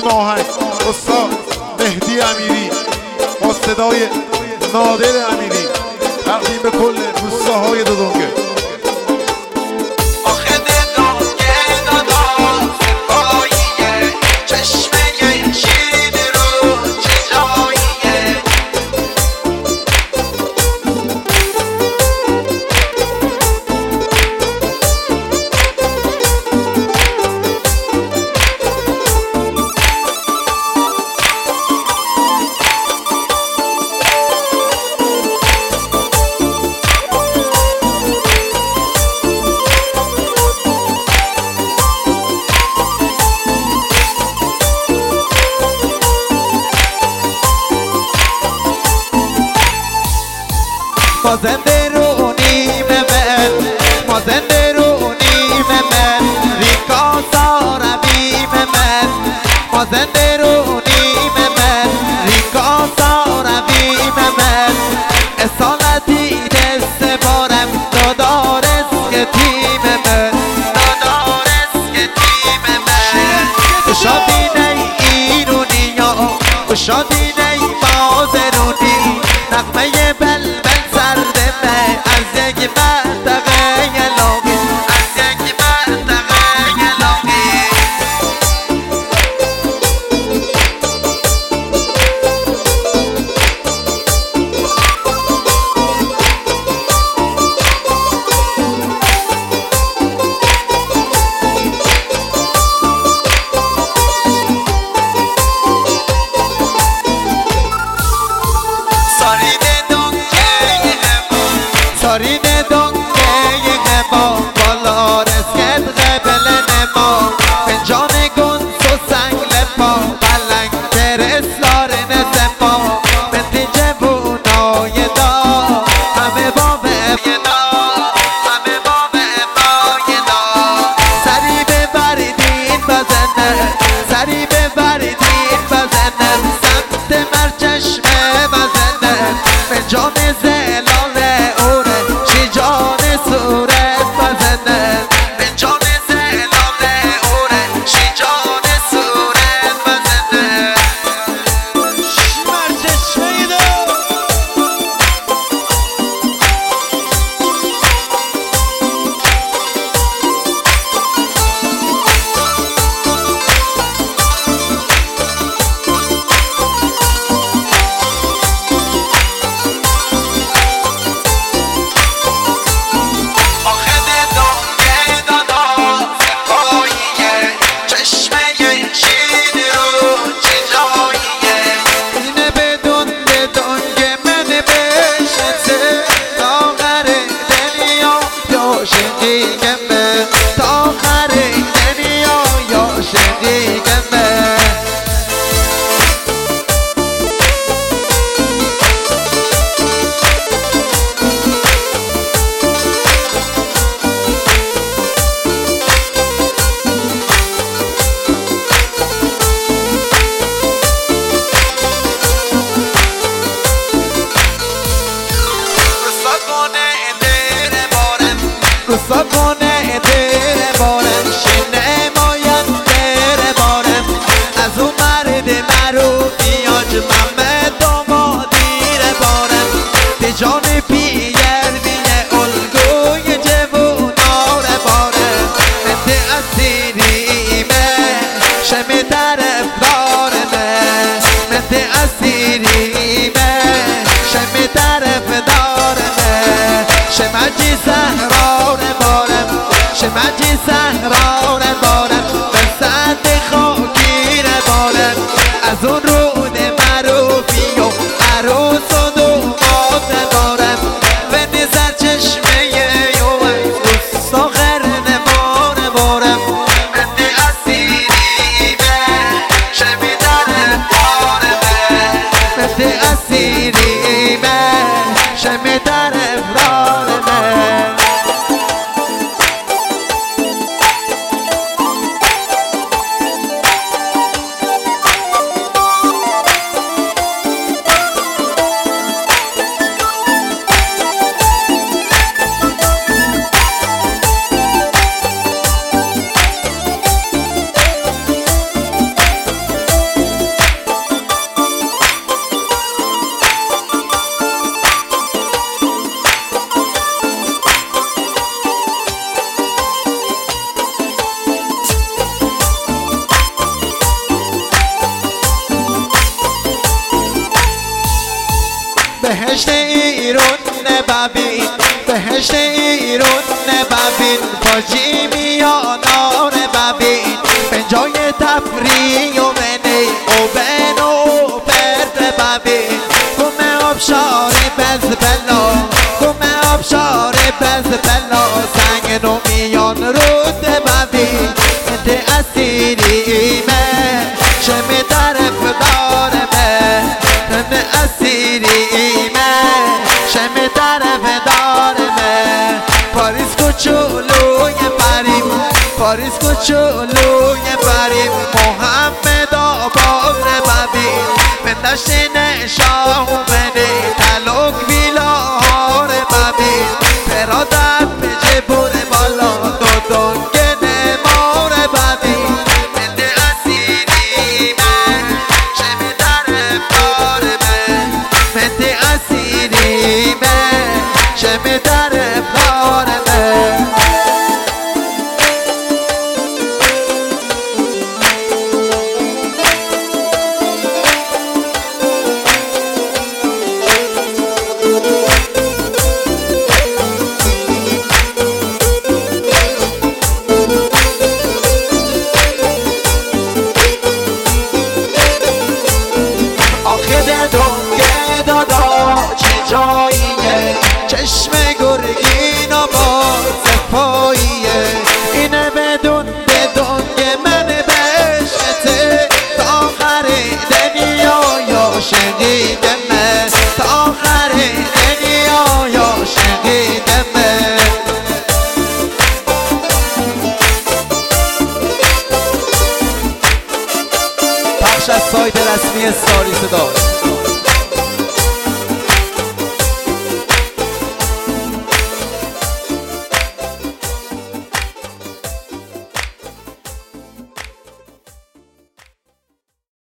آهنگ استاد مهدی امیری با صدای نادر امیری تقدیم به کل روستاهای دودونگه. ما زنده رو نیمه من، ما زنده رو نیمه من، ریکا سارا بیمه من، ما زنده رو نیمه من، ریکا سارا بیمه من، اصالتی دست بارم دادارس که تیم من، دادارس که تیم من، شادی نی ایرونی یا شادی نی بازرونی، نغمه بل از یک منطقه لاغی، از یک منطقه لاغی. سارین دنگه ما بالا رسکت قبل نما فنجان گنس و سنگ لپا پلنگ ترسلار نزما بنتی جبونای دا همه با دا همه با دا سری ببریدین بزنه سری ببریدین بزنه سمت مرچشمه بزنه فنجان زلال جان صورت بزنه به جان زلال اوره شی جان صورت بزنه شمر چشمه دو ساکنه دیر بارم شنه مایم دیر بارم از اون مرد مرو بیاج محمد داما دیر بارم به جان پیر بیه الگوی جوونار بارم انت اسیریمه شمی طرف دارمه انت اسیریمه شمی طرف دارمه شمجی سهران شمجی سهران بارم به سد خاکی بارم از اون رود معروفی و عروس و دومات بارم به نظر چشمه و دوستا خرن بارم بنده اسیریمه شمی در بارمه بنده اسیریمه شمی در بارمه بهشت ایرون ببین بهشت ایرون ببین پاجی میانان ببین به جای تفریح و بنی و بن و برد ببین گم آبشار بز بلا گم آبشار بز بلا سنگ نو میان رود ببین ده اسیریمه شمی طرف دارمه من اسیریمه شمی طرف دارمه پاریس کوچولوی پریم پاریس کوچولوی پریم محمد آباد ببین من دشت نشان بده تلوک ویلا رو ببین پرادت به جبور بالا دو دنگه نمار ببین من اسیریمه شمی طرف دارمه من اسیریمه شمی طرف دارمه دنگه دادا چه جاییه چشم گرگین و باز پاییه اینه بدون دنگه من بشته تا آخر دنیا یا شقیدمه تا آخر دنیا یا شقیدمه پخش از سایت رسمی استاری صدا